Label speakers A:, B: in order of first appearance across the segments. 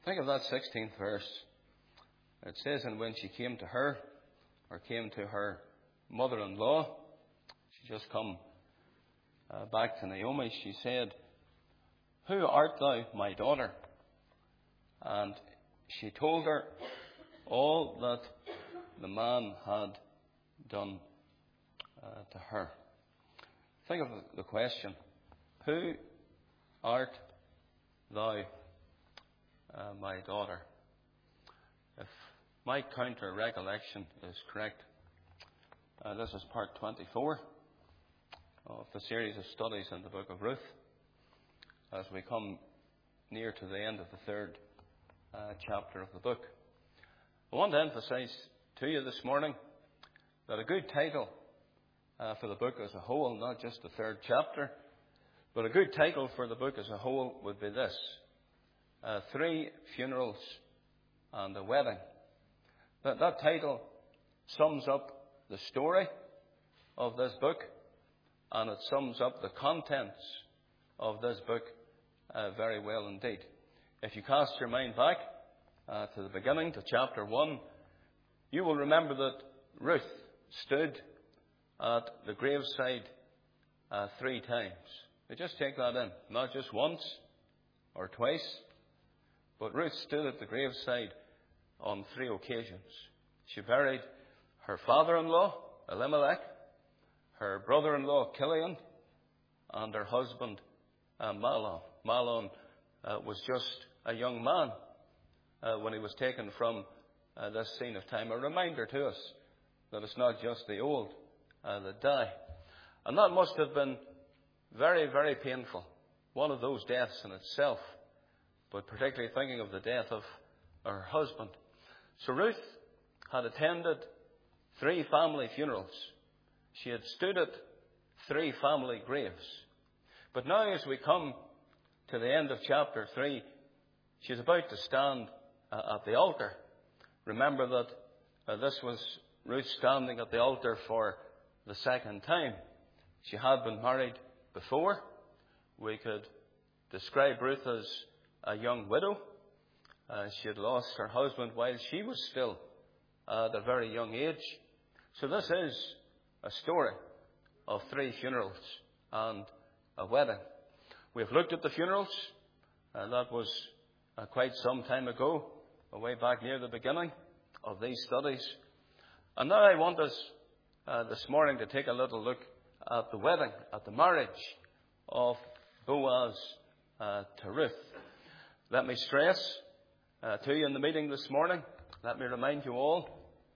A: Think of that 16th verse. It says, and when she came to her, or came to her mother-in-law, she just come back to Naomi, she said, who art thou, my daughter? And she told her all that the man had done to her. Think of the question, who art thou, my daughter? If my counter recollection is correct, this is part 24 of the series of studies in the book of Ruth, as we come near to the end of the third chapter of the book. I want to emphasize to you this morning that a good title for the book as a whole, not just the third chapter, but a good title for the book as a whole would be this: 3 Funerals and a Wedding. That title sums up the story of this book, and it sums up the contents of this book very well indeed. If you cast your mind back to the beginning, to chapter 1, you will remember that Ruth stood at the graveside 3 times. Now just take that in. Not just once or twice, but Ruth stood at the graveside on 3 occasions. She buried her father-in-law, Elimelech, her brother-in-law, Chilion, and her husband, Mahlon. Mahlon was just a young man when he was taken from this scene of time. A reminder to us that it's not just the old that die. And that must have been very, very painful. One of those deaths in itself, but particularly thinking of the death of her husband. So Ruth had attended 3 family funerals. She had stood at 3 family graves. But now as we come to the end of chapter 3, she's about to stand at the altar. Remember that this was Ruth standing at the altar for the second time. She had been married before. We could describe Ruth as a young widow. She had lost her husband while she was still at a very young age. So this is a story of 3 funerals and a wedding. We have looked at the funerals, and that was quite some time ago, way back near the beginning of these studies. And now I want us this morning to take a little look at the wedding, at the marriage of Boaz to Ruth. Let me stress to you in the meeting this morning, let me remind you all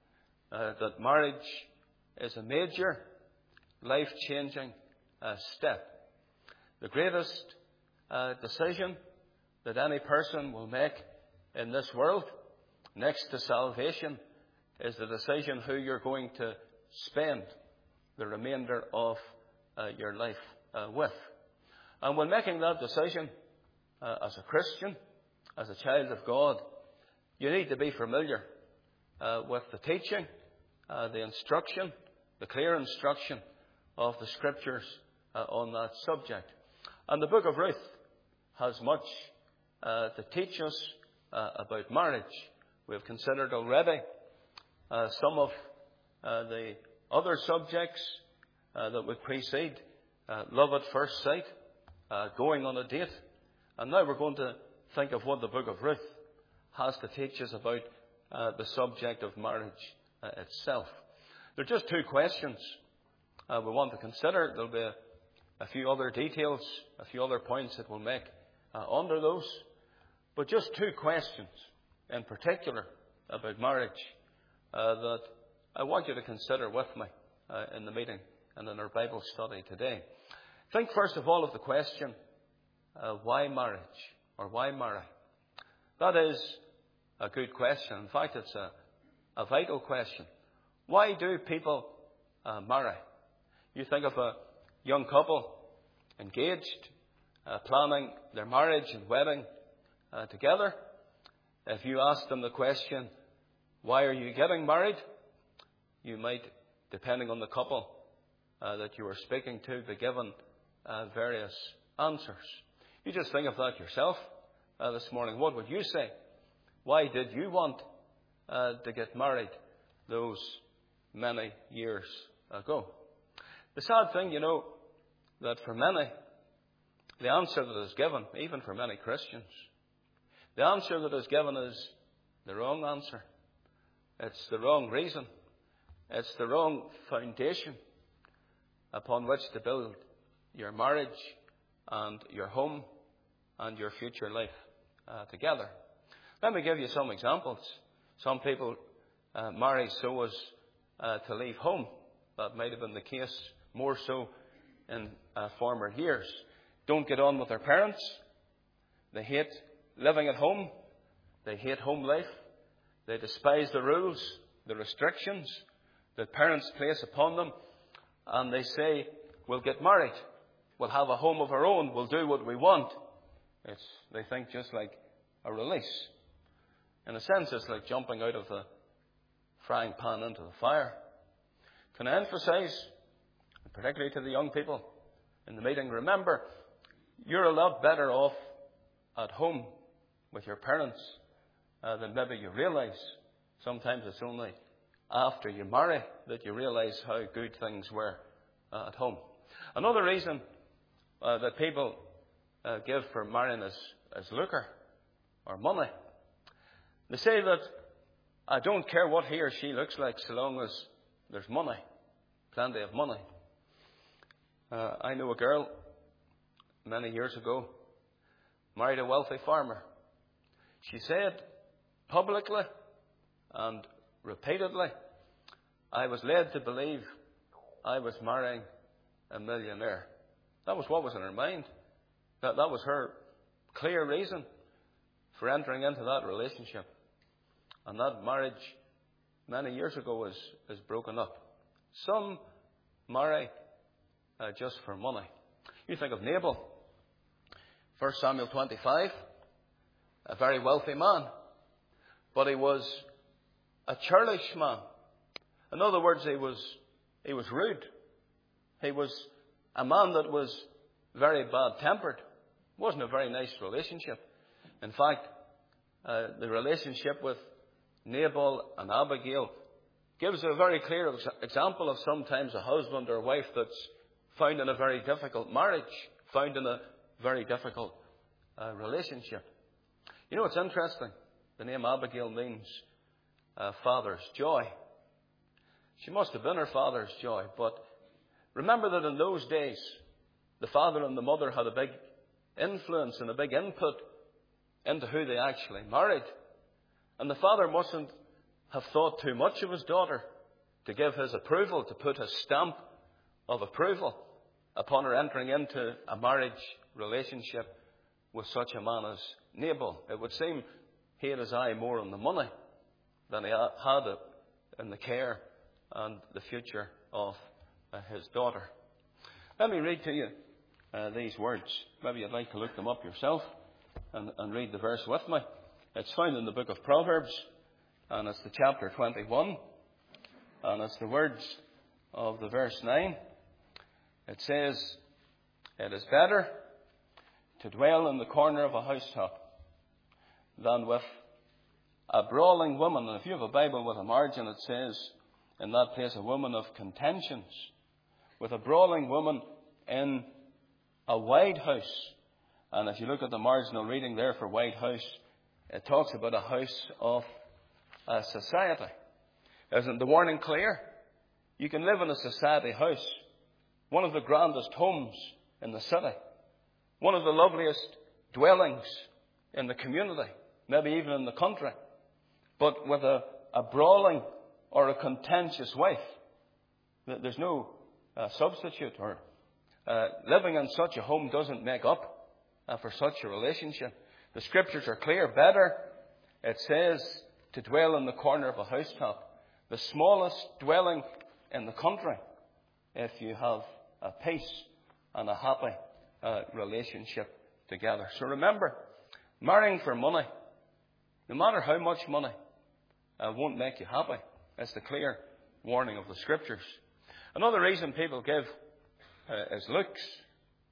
A: that marriage is a major, life-changing step. The greatest decision that any person will make in this world, next to salvation, is the decision who you're going to spend the remainder of your life with. And when making that decision, as a Christian, as a child of God, you need to be familiar with the teaching, the instruction, the clear instruction of the Scriptures on that subject. And the book of Ruth has much to teach us about marriage. We have considered already some of the other subjects that would precede love at first sight, going on a date. And now we're going to think of what the book of Ruth has to teach us about the subject of marriage itself. There are just 2 questions we want to consider. There'll be a few other details, a few other points that we'll make under those. But just 2 questions in particular about marriage that I want you to consider with me in the meeting and in our Bible study today. Think first of all of the question, why marriage, or why marry? That is a good question. In fact, it's a vital question. Why do people marry? You think of a young couple engaged, planning their marriage and wedding together. If you ask them the question, why are you getting married? You might, depending on the couple that you are speaking to, be given various answers. You just think of that yourself this morning. What would you say Why did you want to get married those many years ago? The sad thing, that for many, the answer that is given, even for many Christians, the answer that is given is the wrong answer. It's the wrong reason. It's the wrong foundation upon which to build your marriage and your home and your future life together. Let me give you some examples. Some people marry so as to leave home. That might have been the case more so in former years. Don't get on with their parents. They hate living at home. They hate home life. They despise the rules, the restrictions that parents place upon them. And they say, we'll get married. We'll have a home of our own. We'll do what we want. They think just like a release. In a sense, it's like jumping out of the frying pan into the fire. Can I emphasize, particularly to the young people in the meeting, remember, you're a lot better off at home with your parents than maybe you realize. Sometimes it's only after you marry that you realize how good things were at home. Another reason that people give for marrying is lucre or money. They say that I don't care what he or she looks like so long as there's money, plenty of money. I know a girl many years ago married a wealthy farmer. She said publicly and repeatedly, I was led to believe I was marrying a millionaire. That was what was in her mind. That was her clear reason for entering into that relationship. And that marriage many years ago is broken up. Some marry just for money. You think of Nabal, 1 Samuel 25, a very wealthy man, but he was a churlish man. In other words, he was rude. He was a man that was very bad-tempered. It wasn't a very nice relationship. In fact, the relationship with Nabal and Abigail gives a very clear example of sometimes a husband or wife that's found in a very difficult marriage, found in a very difficult relationship. It's interesting. The name Abigail means father's joy. She must have been her father's joy. But remember that in those days, the father and the mother had a big influence and a big input into who they actually married. And the father mustn't have thought too much of his daughter to give his approval, to put his stamp of approval upon her entering into a marriage relationship with such a man as Nabal. It would seem he had his eye more on the money than he had it in the care and the future of his daughter. Let me read to you these words. Maybe you'd like to look them up yourself and read the verse with me. It's found in the book of Proverbs, and it's the chapter 21, and it's the words of the verse 9. It says, it is better to dwell in the corner of a housetop than with a brawling woman. And if you have a Bible with a margin, it says in that place, a woman of contentions, with a brawling woman in a wide house. And if you look at the marginal reading there for wide house, it talks about a house of society. Isn't the warning clear? You can live in a society house, one of the grandest homes in the city, one of the loveliest dwellings in the community, maybe even in the country, but with a brawling or a contentious wife. There's no substitute. Or living in such a home doesn't make up for such a relationship. The scriptures are clear. Better, it says, to dwell in the corner of a housetop, the smallest dwelling in the country, if you have a peace and a happy relationship together. So remember, marrying for money, no matter how much money, won't make you happy. That's the clear warning of the scriptures. Another reason people give is looks.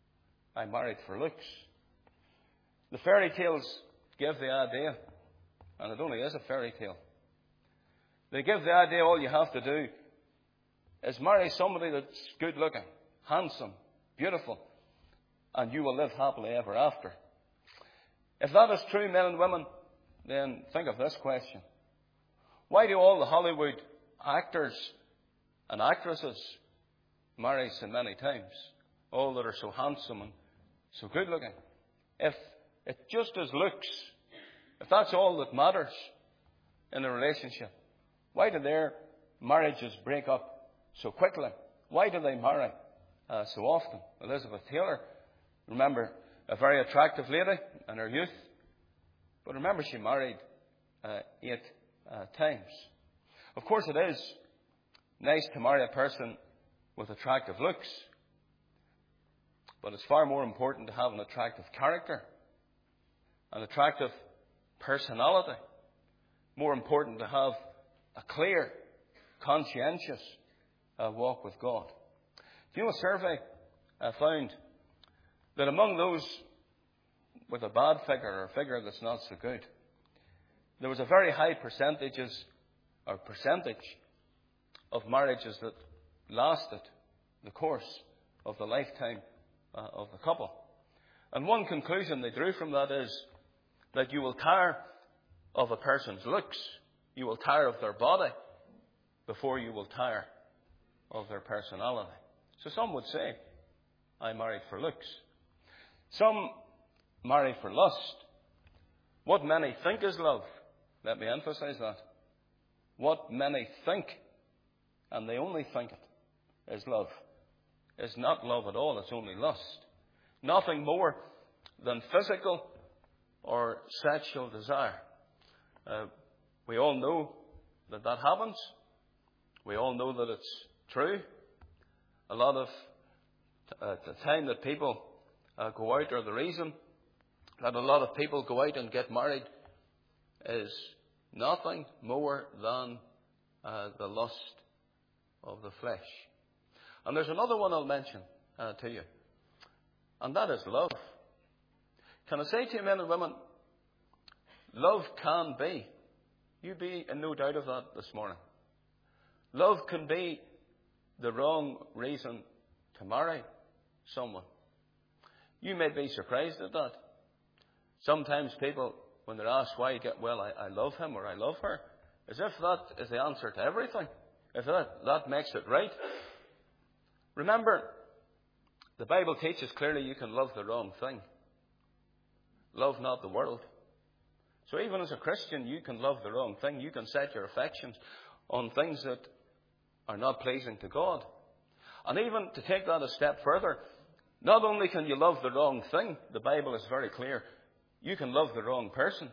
A: I married for looks. The fairy tales give the idea and it only is a fairy tale. They give the idea all you have to do is marry somebody that's good looking, handsome, beautiful, and you will live happily ever after. If that is true, men and women, then think of this question. Why do all the Hollywood actors and actresses marry so many times? All that are so handsome and so good looking. If it just is looks, if that's all that matters in a relationship, why do their marriages break up so quickly? Why do they marry so often? Elizabeth Taylor, remember, a very attractive lady in her youth, but remember she married 8 times. Of course it is nice to marry a person with attractive looks, but it's far more important to have an attractive character, an attractive personality. More important to have a clear, conscientious walk with God. Do you know, a survey found that among those with a bad figure or a figure that's not so good, there was a very high percentage of marriages that lasted the course of the lifetime of the couple. And one conclusion they drew from that is that you will tire of a person's looks, you will tire of their body before you will tire of their personality. So some would say, I married for looks. Some marry for lust. What many think is love. Let me emphasize that. What many think, and they only think it, is love, is not love at all. It's only lust. Nothing more than physical or sexual desire. We all know that happens. We all know that it's true. A lot of the time that people go out, or the reason that a lot of people go out and get married, is nothing more than the lust of the flesh. And there's another one I'll mention to you, and that is love. Can I say to you, men and women, love can be, you be in no doubt of that this morning, love can be the wrong reason to marry someone. You may be surprised at that. Sometimes people, when they're asked why, get, well, I love him or I love her, as if that is the answer to everything, if that makes it right. Remember, the Bible teaches clearly you can love the wrong thing. Love not the world. So even as a Christian, you can love the wrong thing. You can set your affections on things that are not pleasing to God. And even to take that a step further, not only can you love the wrong thing, the Bible is very clear, you can love the wrong person.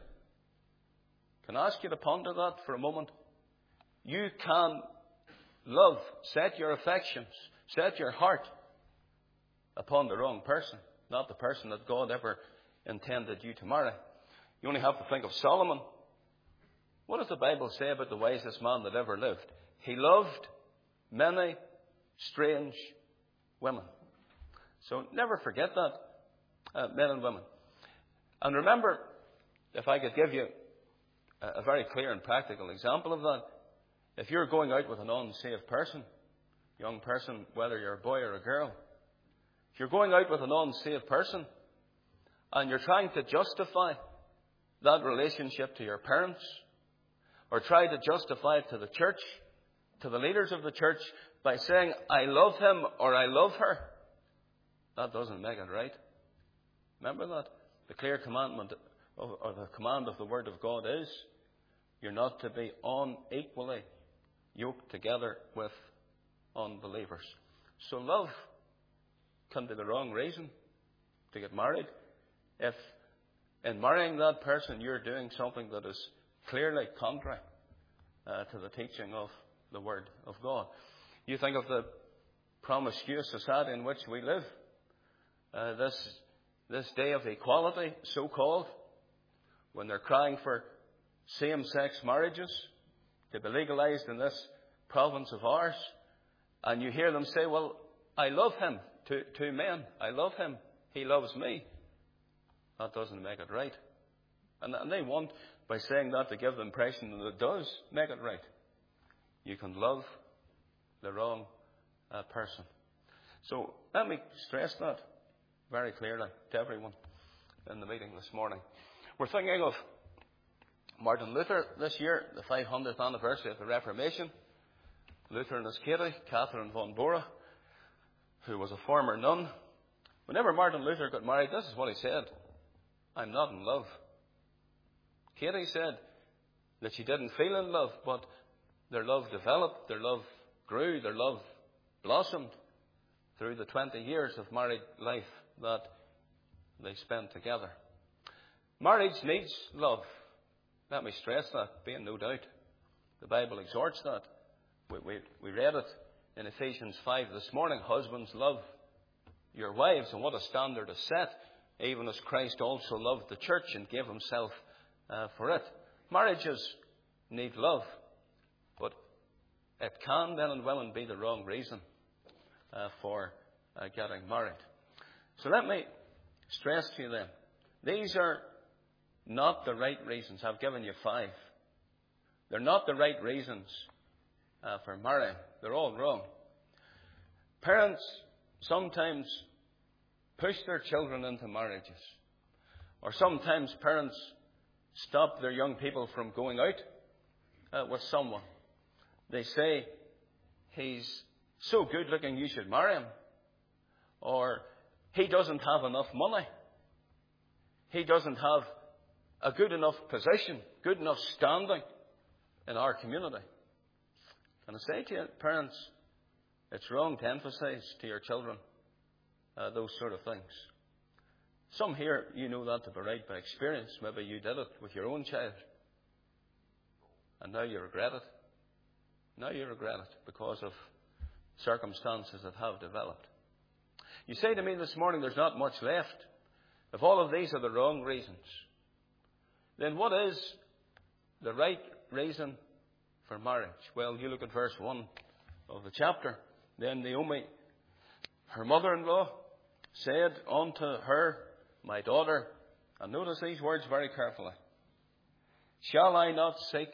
A: Can I ask you to ponder that for a moment? You can love, set your affections, set your heart upon the wrong person, not the person that God ever intended you to marry. You only have to think of Solomon. What does the Bible say about the wisest man that ever lived? He loved many strange women. So never forget that, men and women. And remember, if I could give you a very clear and practical example of that, if you're going out with an unsaved person, young person, whether you're a boy or a girl, if you're going out with an unsaved person and you're trying to justify that relationship to your parents, or try to justify it to the church, to the leaders of the church, by saying, I love him or I love her, that doesn't make it right. Remember that? The clear commandment, or the command of the Word of God is, you're not to be unequally yoked together with unbelievers. So love can be the wrong reason to get married. If in marrying that person you're doing something that is clearly contrary to the teaching of the Word of God. You think of the promiscuous society in which we live. This day of equality, so-called, when they're crying for same-sex marriages to be legalized in this province of ours, and you hear them say, well, I love him, two men, I love him, he loves me. That doesn't make it right. And they want by saying that to give the impression that it does make it right. You can love the wrong person. So let me stress that very clearly to everyone in the meeting this morning. We're thinking of Martin Luther this year, the 500th anniversary of the Reformation. Luther and his Katie, Catherine von Bora, who was a former nun. Whenever Martin Luther got married, this is what he said: "I'm not in love." Katie said that she didn't feel in love, but their love developed, their love grew, their love blossomed through the 20 years of married life that they spent together. Marriage needs love. Let me stress that, being no doubt. The Bible exhorts that. We read it in Ephesians 5 this morning. Husbands, love your wives, and what a standard is set, even as Christ also loved the church and gave himself for it. Marriages need love, but it can, men and women, be the wrong reason for getting married. So let me stress to you then, these are not the right reasons. I've given you 5. They're not the right reasons for marrying. They're all wrong. Parents sometimes push their children into marriages. Or sometimes parents stop their young people from going out with someone. They say, "He's so good looking, you should marry him." Or, "He doesn't have enough money. He doesn't have a good enough position, good enough standing in our community." And I say to you, parents, it's wrong to emphasize to your children those sort of things. Some here, you know that to be right by experience. Maybe you did it with your own child. And now you regret it. Now you regret it because of circumstances that have developed. You say to me this morning, there's not much left. If all of these are the wrong reasons, then what is the right reason for marriage? Well, you look at verse 1 of the chapter. Then Naomi, her mother-in-law, said unto her, "My daughter," and notice these words very carefully, "shall I not seek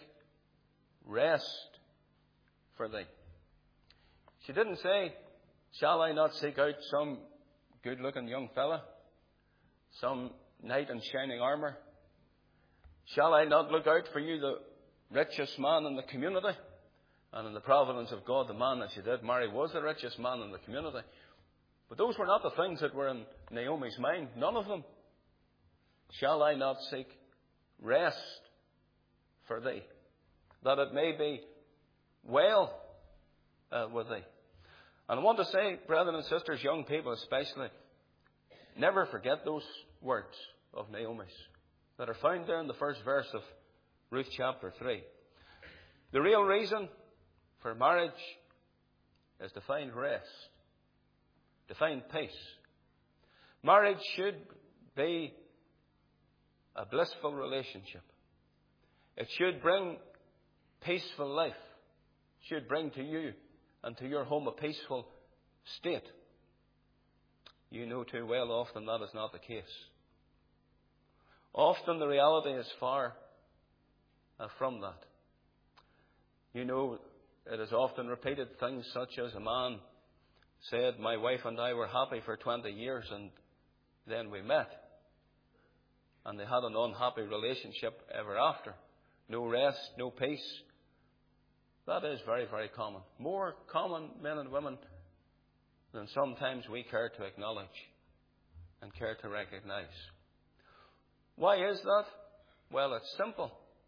A: rest for thee?" She didn't say, "Shall I not seek out some good-looking young fella, some knight in shining armour? Shall I not look out for you the richest man in the community?" And in the providence of God, the man that she did marry was the richest man in the community. But those were not the things that were in Naomi's mind. None of them. "Shall I not seek rest for thee, that it may be well with thee?" And I want to say, brethren and sisters, young people especially, never forget those words of Naomi's that are found there in the first verse of Ruth chapter 3. The real reason for marriage is to find rest, to find peace. Marriage should be a blissful relationship. It should bring peaceful life. It should bring to you and to your home a peaceful state. You know too well often that is not the case. Often the reality is far from that. You know, it is often repeated things such as a man said, "My wife and I were happy for 20 years and then we met." And they had an unhappy relationship ever after. No rest, no peace. That is very, very common. More common, men and women, than sometimes we care to acknowledge and care to recognize. Why is that? Well, it's simple.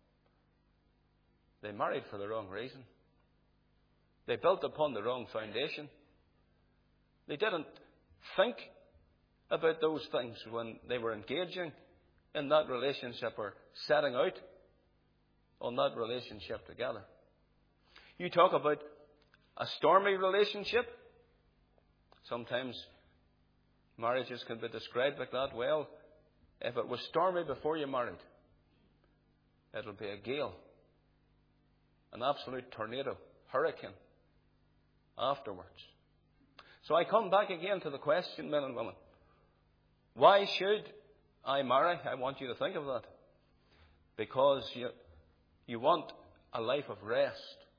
A: They married for the wrong reason. They built upon the wrong foundation. They didn't think about those things when they were engaging in that relationship or setting out on that relationship together. You talk about a stormy relationship. Sometimes marriages can be described like that. Well, if it was stormy before you married, it'll be a gale, an absolute tornado, hurricane afterwards. So I come back again to the question, men and women. Why should I marry? I want you to think of that. because you want a life of rest,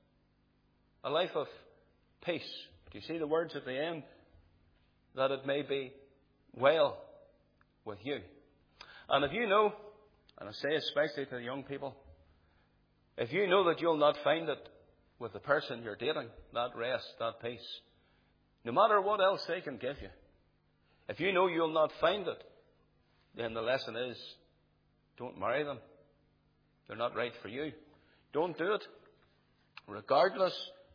A: a life of peace. Do you see the words at the end? That it may be well with you. And if you know, and I say especially to the young people, if you know that you'll not find it with the person you're dating, that rest, that peace, no matter what else they can give you, if you know you'll not find it, then the lesson is, don't marry them. They're not right for you. Don't do it, regardless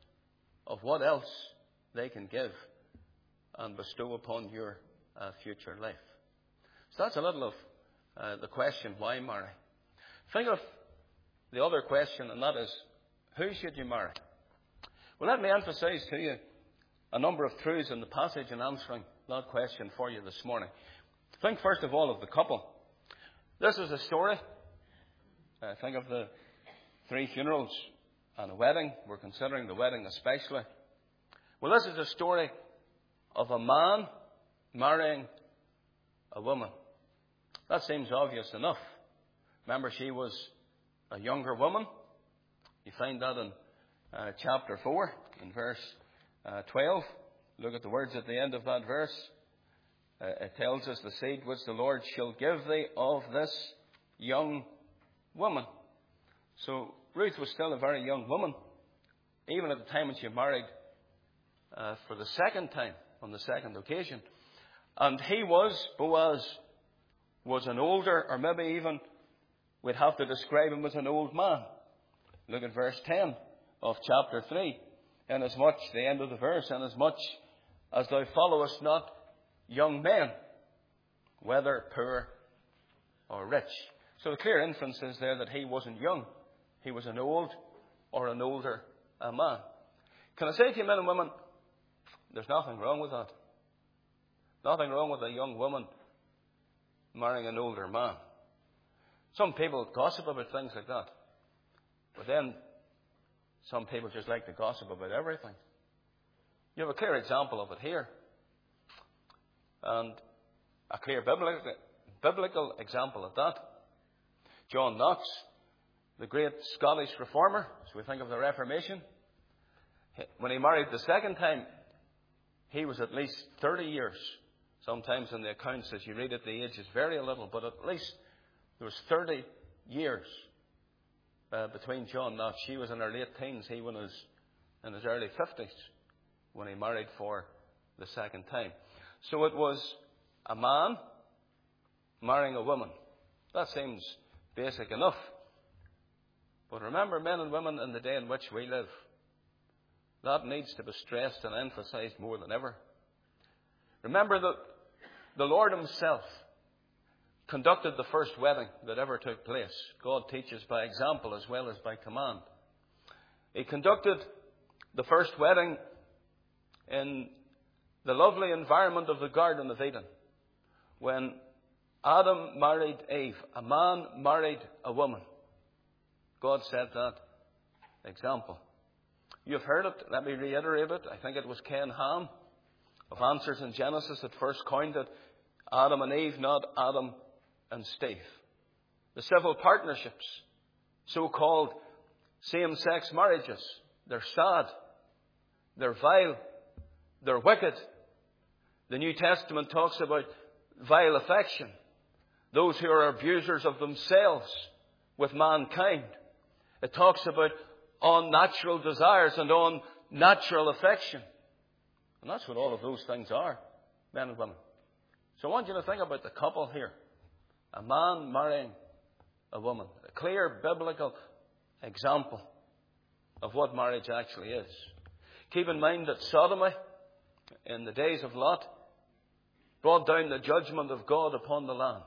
A: of what else they can give and bestow upon your future life. So that's a little of the question, why marry? Think of the other question, and that is, who should you marry? Well, let me emphasize to you a number of truths in the passage in answering that question for you this morning. Think first of all of the couple. This is a story. Think of the 3 funerals and a wedding. We're considering the wedding especially. Well, this is a story of a man marrying a woman. That seems obvious enough. Remember, she was a younger woman. You find that in chapter 4, in verse 12. Look at the words at the end of that verse. It tells us, the seed which the Lord shall give thee of this young woman. So Ruth was still a very young woman, even at the time when she married for the second time, on the second occasion. And Boaz was an older, or maybe even we'd have to describe him as an old man. Look at verse 10 of chapter 3. Inasmuch, the end of the verse, inasmuch as thou followest not young men, whether poor or rich. So the clear inference is there that he wasn't young. He was an old or an older man. Can I say to you, men and women, there's nothing wrong with that. Nothing wrong with a young woman marrying an older man. Some people gossip about things like that. But then some people just like to gossip about everything. You have a clear example of it here. And a clear biblical example of that. John Knox, the great Scottish reformer, as we think of the Reformation, when he married the second time, he was at least 30 years. Sometimes in the accounts, as you read it, the age is very little, but at least there was 30 years between John Knox. She was in her late teens, he was in his early 50s when he married for the second time. So it was a man marrying a woman. That seems basic enough. But remember, men and women, in the day in which we live, that needs to be stressed and emphasized more than ever. Remember that the Lord himself conducted the first wedding that ever took place. God teaches by example as well as by command. He conducted the first wedding in the lovely environment of the Garden of Eden, when Adam married Eve, a man married a woman. God set that example. You've heard it. Let me reiterate it. I think it was Ken Ham of Answers in Genesis that first coined it. Adam and Eve, not Adam and Steve. The civil partnerships, so-called same-sex marriages, they're sad, they're vile, they're wicked. The New Testament talks about vile affection, those who are abusers of themselves with mankind. It talks about unnatural desires and unnatural affection. And that's what all of those things are, men and women. So I want you to think about the couple here. A man marrying a woman. A clear biblical example of what marriage actually is. Keep in mind that sodomy, in the days of Lot, brought down the judgment of God upon the land.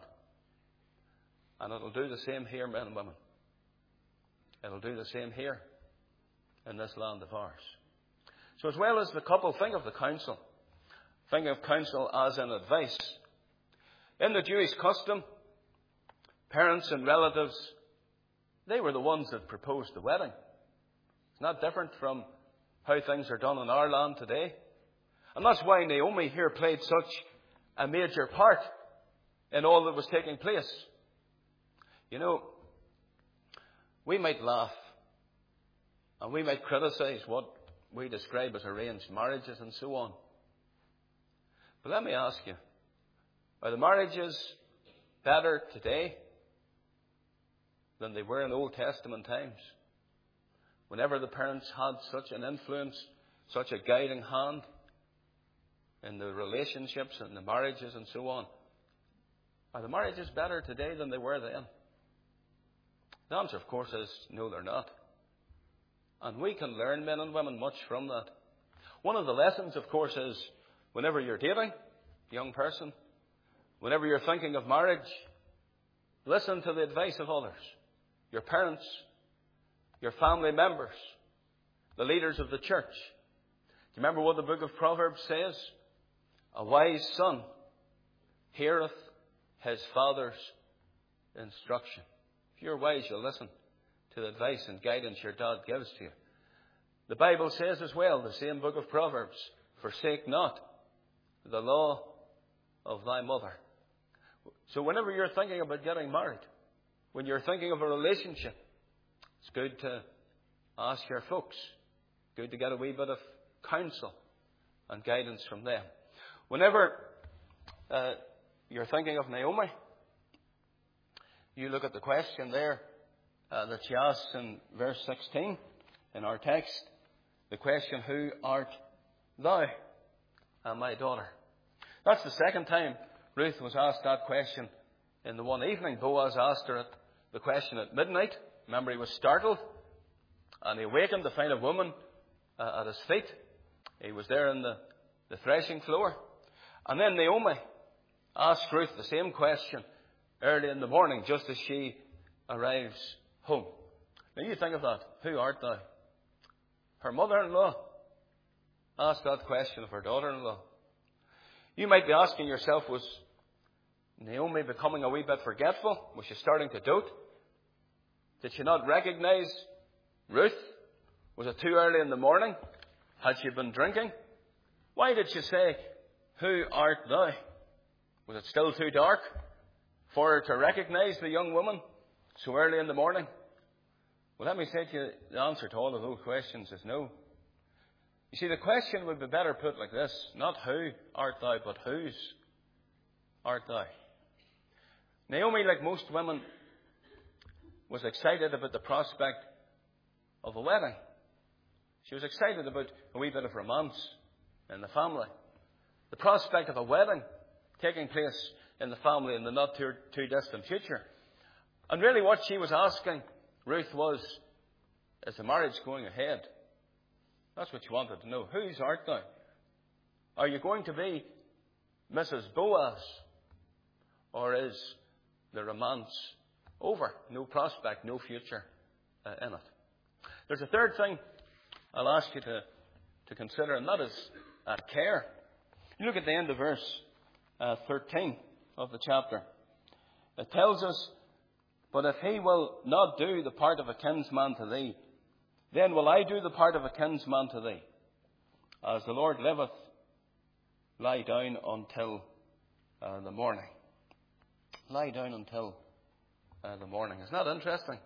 A: And it'll do the same here, men and women. It'll do the same here in this land of ours. So as well as the couple, think of the counsel. Think of counsel as an advice. In the Jewish custom, parents and relatives, they were the ones that proposed the wedding. It's not different from how things are done in our land today. And that's why Naomi here played such a major part in all that was taking place. You know, We might laugh and we might criticize what we describe as arranged marriages and so on. But let me ask you, are the marriages better today than they were in Old Testament times? Whenever the parents had such an influence, such a guiding hand in the relationships and the marriages and so on. Are the marriages better today than they were then? The answer, of course, is no, they're not. And we can learn, men and women, much from that. One of the lessons, of course, is whenever you're dating, young person, whenever you're thinking of marriage, listen to the advice of others. Your parents, your family members, the leaders of the church. Do you remember what the book of Proverbs says? A wise son heareth his father's instruction. If you're wise, you'll listen to the advice and guidance your dad gives to you. The Bible says as well, the same book of Proverbs, forsake not the law of thy mother. So whenever you're thinking about getting married, when you're thinking of a relationship, it's good to ask your folks. Good to get a wee bit of counsel and guidance from them. Whenever you're thinking of Naomi, you look at the question there that she asks in verse 16 in our text. The question, who art thou, my daughter? That's the second time Ruth was asked that question in the one evening. Boaz asked her the question at midnight. Remember, he was startled and he awakened to find a woman at his feet. He was there in the threshing floor. And then Naomi asked Ruth the same question early in the morning, just as she arrives home. Now you think of that. Who art thou? Her mother-in-law asked that question of her daughter-in-law. You might be asking yourself, was Naomi becoming a wee bit forgetful? Was she starting to dote? Did she not recognize Ruth? Was it too early in the morning? Had she been drinking? Why did she say, who art thou? Was it still too dark for her to recognize the young woman so early in the morning? Well, let me say to you, the answer to all of those questions is no. You see, the question would be better put like this. Not who art thou, but whose art thou? Naomi, like most women, was excited about the prospect of a wedding. She was excited about a wee bit of romance in the family. The prospect of a wedding taking place in the family in the not too distant future. And really what she was asking Ruth was, is the marriage going ahead? That's what she wanted to know. Whose art thou? Are you going to be Mrs. Boaz? Or is the romance over? No prospect, no future in it. There's a third thing I'll ask you to consider, and that is care. You look at the end of verse 13 of the chapter. It tells us, but if he will not do the part of a kinsman to thee, then will I do the part of a kinsman to thee. As the Lord liveth, lie down until the morning. Lie down until the morning. Isn't that interesting?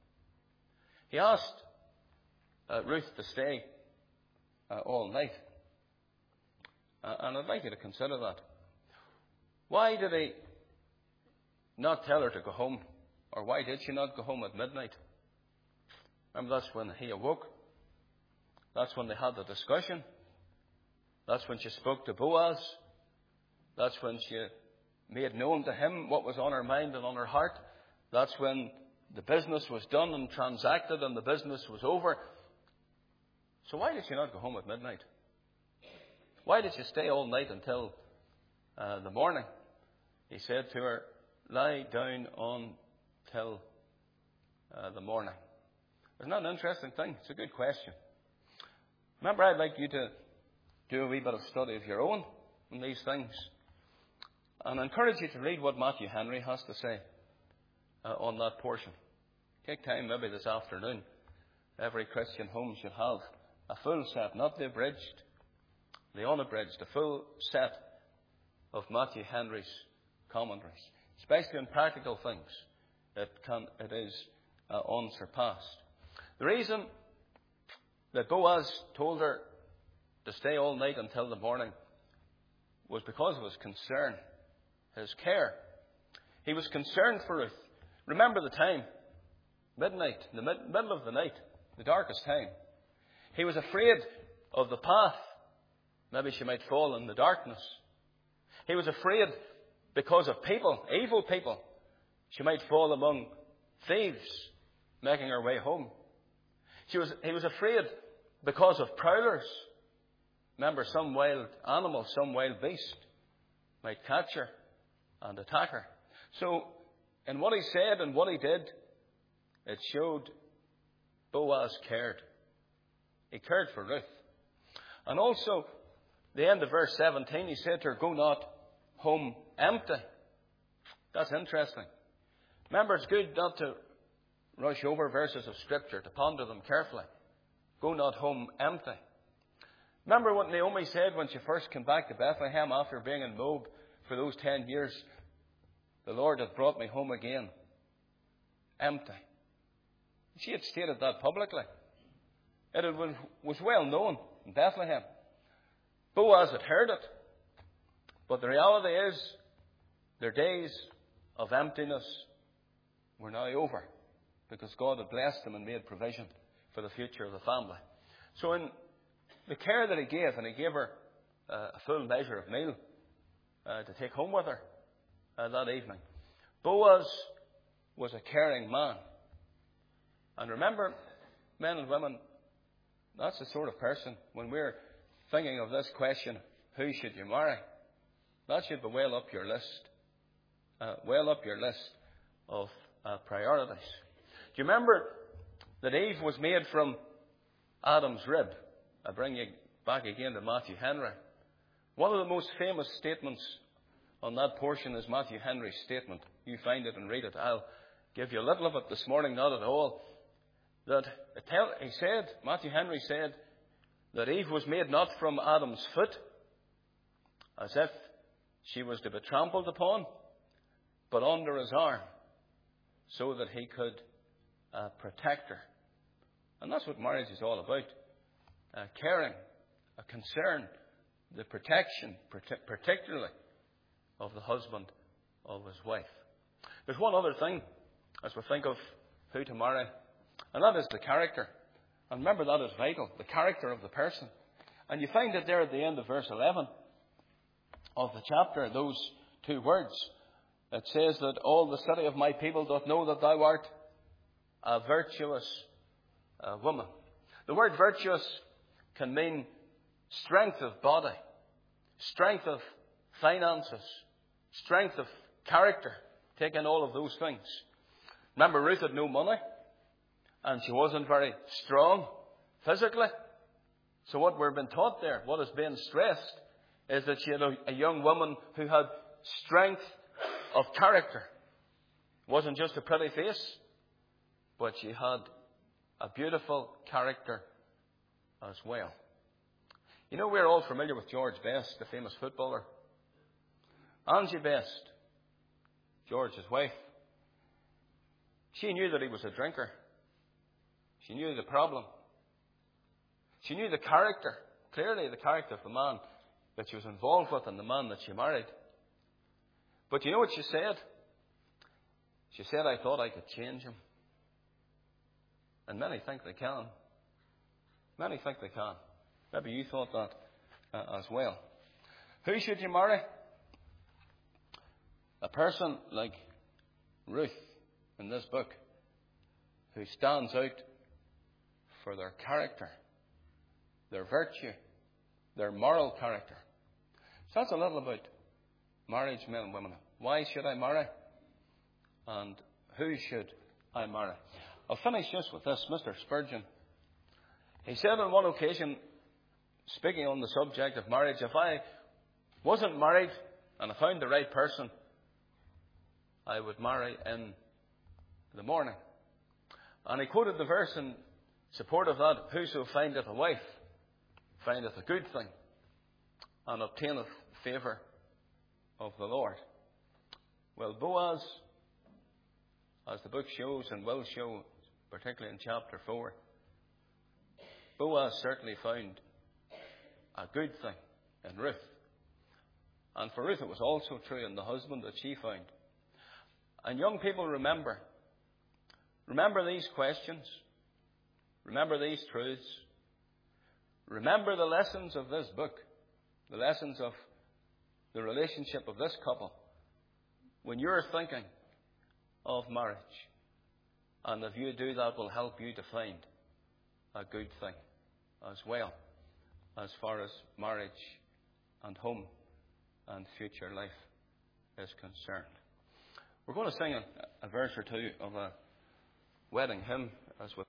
A: He asked Ruth to stay all night. And I'd like you to consider that. Why did he not tell her to go home? Or why did she not go home at midnight? Remember, that's when he awoke. That's when they had the discussion. That's when she spoke to Boaz. That's when she made known to him what was on her mind and on her heart. That's when the business was done and transacted and the business was over. So why did she not go home at midnight? Why did she stay all night until the morning? He said to her, lie down until the morning. Isn't that an interesting thing? It's a good question. Remember, I'd like you to do a wee bit of study of your own on these things. And I encourage you to read what Matthew Henry has to say on that portion. Take time maybe this afternoon. Every Christian home should have a full set, not the abridged, the unabridged, a full set of Matthew Henry's commentaries, especially on practical things. It is unsurpassed. The reason that Boaz told her to stay all night until the morning was because of his concern, his care. He was concerned for Ruth. Remember the time, midnight, in the middle of the night, the darkest time. He was afraid of the path. Maybe she might fall in the darkness. He was afraid because of people, evil people. She might fall among thieves making her way home. He was afraid because of prowlers. Remember, some wild animal, some wild beast might catch her and attack her. So, in what he said and what he did, it showed Boaz cared. He cared for Ruth. And also, the end of verse 17, he said to her, "Go not home empty." That's interesting. Remember, it's good not to rush over verses of Scripture, to ponder them carefully. Go not home empty. Remember what Naomi said when she first came back to Bethlehem after being in Moab for those 10 years? "The Lord hath brought me home again empty." She had stated that publicly. It was well known in Bethlehem. Boaz had heard it. But the reality is, their days of emptiness were now over, because God had blessed them and made provision for the future of the family. So in the care that he gave, and he gave her a full measure of meal to take home with her that evening, Boaz was a caring man. And remember, men and women, that's the sort of person, when we're thinking of this question, who should you marry? That should be well up your list. Of priorities. Do you remember that Eve was made from Adam's rib? I bring you back again to Matthew Henry. One of the most famous statements on that portion is Matthew Henry's statement. You find it and read it. I'll give you a little of it this morning, not at all. Matthew Henry said that Eve was made not from Adam's foot, as if she was to be trampled upon, but under his arm, so that he could protect her. And that's what marriage is all about. Caring, a concern, the protection, particularly of the husband of his wife. There's one other thing as we think of who to marry, and that is the character. And remember, that is vital, the character of the person. And you find it there at the end of verse 11 of the chapter, those two words. It says that all the city of my people doth know that thou art a virtuous woman. The word virtuous can mean strength of body, strength of finances, strength of character. Take in all of those things. Remember, Ruth had no money, and she wasn't very strong physically. So what we're being taught there, what is being stressed, is that she had a young woman who had strength of character. It wasn't just a pretty face, but she had a beautiful character as well. You know, we're all familiar with George Best, the famous footballer. Angie Best, George's wife, she knew that he was a drinker. She knew the problem. She knew the character, clearly the character of the man that she was involved with and the man that she married. But you know what she said? She said, I thought I could change him. And many think they can. Many think they can. Maybe you thought that as well. Who should you marry? A person like Ruth in this book, who stands out for their character, their virtue, their moral character. So that's a little about marriage, men and women. Why should I marry? And who should I marry? I'll finish just with this. Mr. Spurgeon, he said on one occasion, speaking on the subject of marriage, if I wasn't married and I found the right person, I would marry in the morning. And he quoted the verse in support of that, whoso findeth a wife findeth a good thing and obtaineth favour of the Lord. Well, Boaz, as the book shows and will show particularly in chapter 4. Boaz certainly found a good thing in Ruth. And for Ruth it was also true in the husband that she found. And young people, remember these questions. Remember these truths. Remember the lessons of this book, the lessons of the relationship of this couple, when you're thinking of marriage. And if you do, that will help you to find a good thing as well, as far as marriage and home and future life is concerned. We're going to sing a verse or two of a wedding hymn as we